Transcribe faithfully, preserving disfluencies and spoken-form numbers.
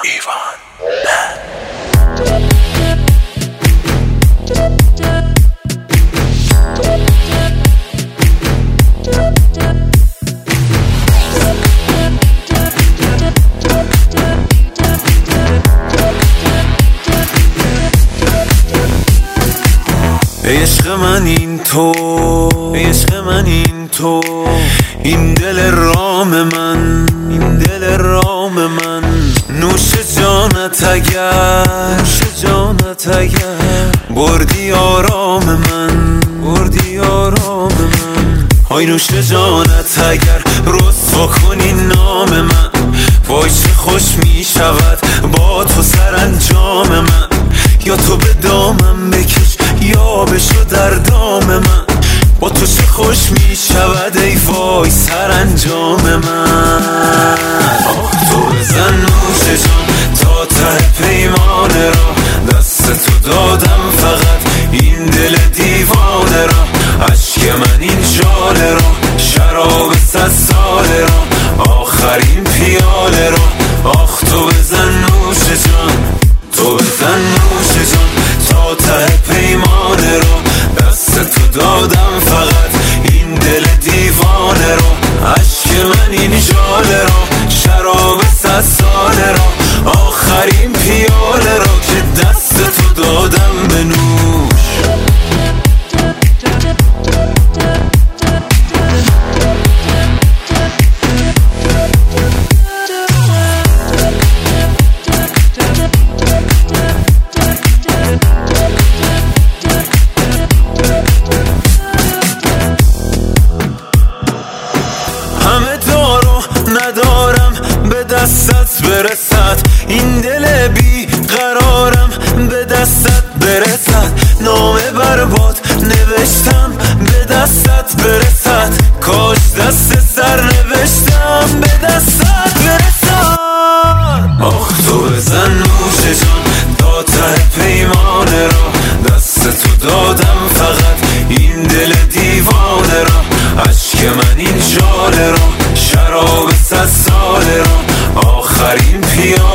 ایوان عشق من این تو، عشق من این تو، این دل رام من، این دل رام من، نوش جانت اگر، نوش جانت اگر بردی آرام من، بردی آرام من، های نوش جانت اگر رسوا کنی نام من، وای چه خوش می شود با تو سرانجام من، یا تو به دامم بکش یا بشو در دام من، با تو چه خوش می شود ای وای سرانجام من. آه تو بزن نوش جان تا ته پیمانه را، دست تو دادم فقط این دل دیوانه را، عشق من این ژاله را، شراب صد ساله را، آخرین پیاله را. آخ تو بزن نوش جان، تو بزن نوش جان تا ته پیمانه را، دست تو دادم فقط این دل دیوانه را، عشق من این ژاله را، شراب صد ساله را، آخرین پیاله را که دست تو دادم به نوش. ندارم به دستت برسد، این دل بی قرارم به دستت برسد، نام برباد نوشتم به دستت برسد، کاش دست سر نوشتم به دستت برسد. آخ تو بزن نوش جان تا ته پیمانه را، دست تو دادم فقط این دل دیوانه را، عشق من این ژاله را، شراب صد ساله را، آخرین پیاله